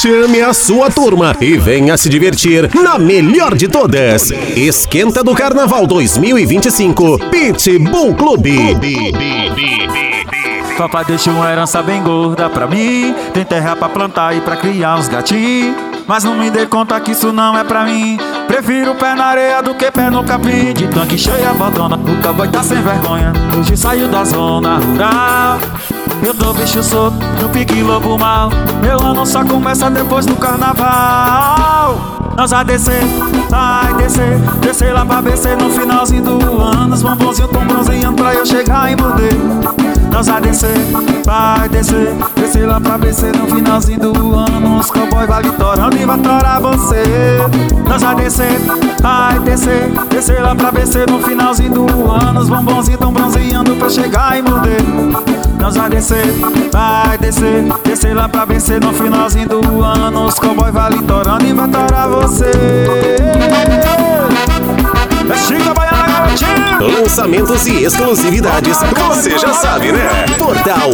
Chame a sua turma e venha se divertir na melhor de todas. Esquenta do Carnaval 2025, Pitbull Clube. Papai deixou uma herança bem gorda pra mim. Tem terra pra plantar e pra criar uns gatinhos, mas não me dê conta que isso não é pra mim. Prefiro pé na areia do que pé no capim. De tanque cheia bodona, o cowboy tá sem vergonha. Hoje saiu da zona rural. Eu tô bicho solto, no pique lobo mal. Meu ano só começa depois do carnaval. Nós vai descer, descer lá pra BC no finalzinho do ano. Os bombonzinhos tão bronzeando pra eu chegar e morder. Nós vai descer, descer lá pra BC no finalzinho do ano. Os cowboy vai vitorando e vai torar você. Nós vai descer, descer lá pra BC no finalzinho do ano. Os bombonzinhos tão bronzeando pra chegar e morder. Nós vai descer, descer lá pra BC no finalzinho do ano. Os cowboy vai litorando e vai torar você. É Chica Baiana, garotinho! Lançamentos e exclusividades, você já sabe, né? Portal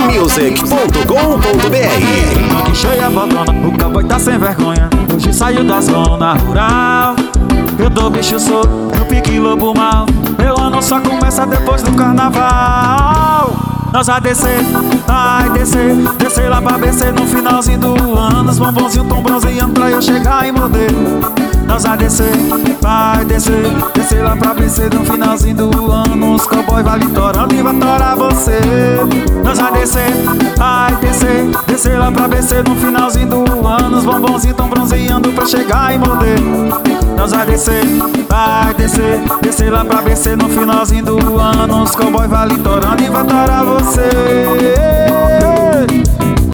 onmusic.com.br. Que cheia bodona, o cowboy tá sem vergonha. Hoje saiu da zona rural. Eu dou bicho solto, no pique lobo mal. Meu ano só começa depois do carnaval. Nós vai descer, descer lá pra BC no finalzinho do ano. Os bombonzinhos tão bronzeando pra eu chegar e morder. Nós vai descer, descer lá pra BC no finalzinho do ano. Os cowboy vai litorando e vai torar você. Nós vai descer, descer lá pra BC no finalzinho do ano. Os bombonzinhos tão bronzeando pra chegar e morder. Nós vai descer, descer lá pra BC no finalzinho do ano. Os cowboy vai litorando e vai torar você.